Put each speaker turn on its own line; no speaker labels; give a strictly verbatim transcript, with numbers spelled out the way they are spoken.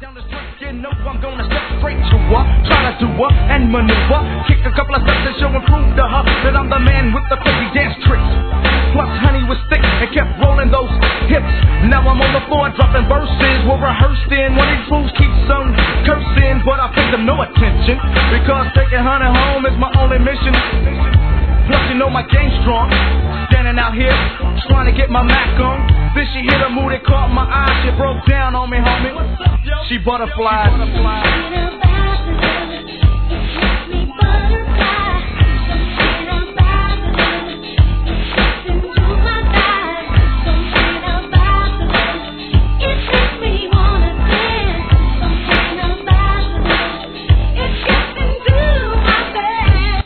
down the street, you know I'm gonna step straight to her, try to do her and maneuver, kick a couple of steps and show and prove to her that I'm the man with the crazy dance tricks. Plus honey was thick and kept rolling those hips. Now I'm on the floor dropping verses, we're rehearsed in. One of these fools keeps on cursing, but I pay them no attention because taking honey home is my only mission. Plus you know my game's strong, standing out here trying to get my Mac on. Then she hit a move that caught my eye, she broke down on me, homie. She butterflies.